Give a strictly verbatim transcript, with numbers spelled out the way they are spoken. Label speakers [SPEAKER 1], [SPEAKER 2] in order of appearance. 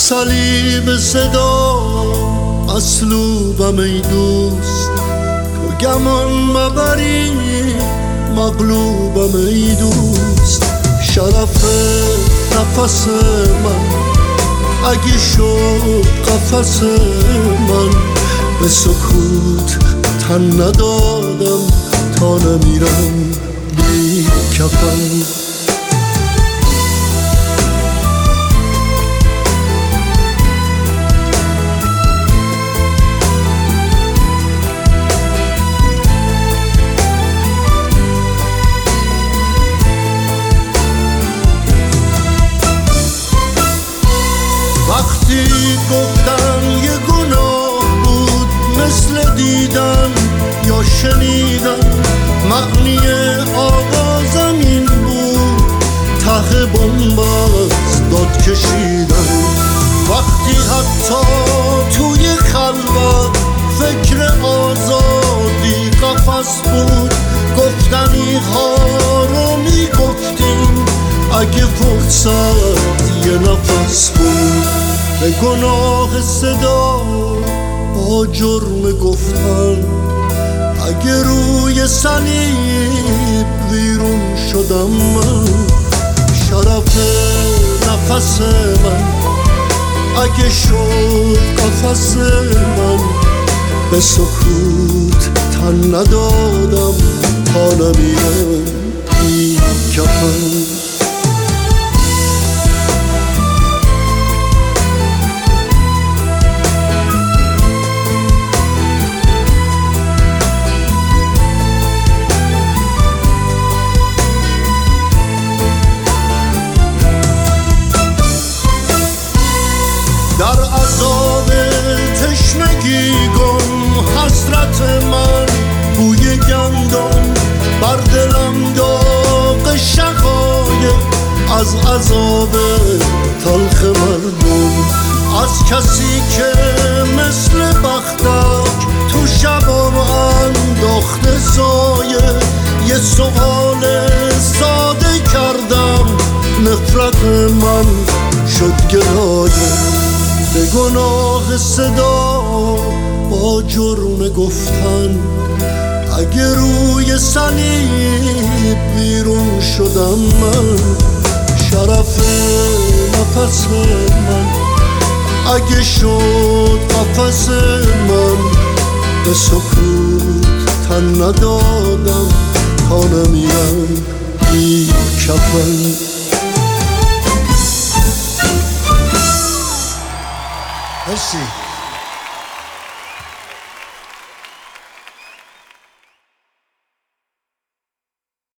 [SPEAKER 1] صلیب صدا مصلوبم ای دوست، تو گمان مبری مغلوبم ای دوست. شرف نفس من اگه شد قفس من، به سکوت تن ندادم تا نمیرم بی کفن. وقتی گفتن یه گناه بود مثل دیدن یا شنیدن، معنی آغازم این بود ته بنبست داد کشیدن. وقتی حتی توی خلوت فکر آزادی قفس بود، گفتنی ها رو میگفتیم اگه فرصت یه نفس بود. به گناه صدا با جرم گفتن، اگه روی صلیب ویرون شدم من. شرف نفس من اگه شد قفس من، به سکوت تن ندادم تا نمیرم بی کفن. در عذاب تشنگی گم حسرت من، بوی گندم بر دلم داغ شقایق از عذاب تلخ مردم. از کسی که مثل بختک تو شبم انداخته سایه، یه سؤال ساده کردم نفرت من شد گلایه. به گناه صدا با جرم گفتن، اگه روی صلیب بیرون شدم من. شرف نفس من اگه شد قفس من، به سکوت تن ندادم تا نمیرم بی کفن.
[SPEAKER 2] مرسی.